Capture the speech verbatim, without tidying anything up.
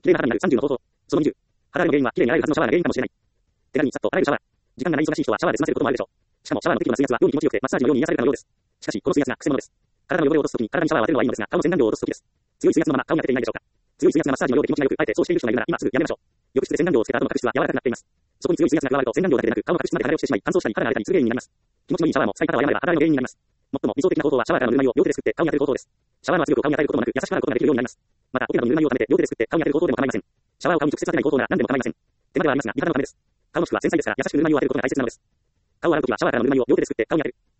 綺麗な肌になるさんじゅうの方法。そのにじゅう。肌荒れの原因は綺麗に洗えるはずのシャワーが原因かもしれない。手軽にさっと洗えるシャワー。時間がない忙しい人はシャワーで済ませることもあるでしょう。しかもシャワーの適度な水圧は妙に気持ちよくてマッサージのように癒されるかのようです。しかし、この水圧が癖物です。体の汚れを落とすときに体にシャワーを当てるのはいいのですが、顔の洗顔料を落とすときです。強い水圧のまま顔に当てていないでしょうか。強い水圧がマッサージのようで気持ちがよく、あえてそうしている人がいるなら今すぐやめましょう。浴室で洗顔料をつけた後の角質は柔らかくなっています。そこに強い水圧が加わると洗顔料だけでなく顔の角質まで剥がれ落ちてしまい乾燥したり肌が荒れたりする原因になります。気持ちのいいシャワーも使い方を誤れば肌荒れの原因になります。最も理想的な方法はシャワーからのぬるま湯を両手ですくって顔に当てる方法です。シャワーの圧力を顔に与えることもなく優しくなることができるようになります。また、オペラのぬるま湯を溜めて両手ですくって顔に当てる方法でも構いません。シャワーを顔に直接当てない方法なら何でも構いません。手間ではありますが、美肌のためです。顔の皮膚は繊細ですから優しくぬるま湯を当てることが大切なのです。顔を洗うときはシャワーからのぬるま湯を両手ですくって顔に当てる。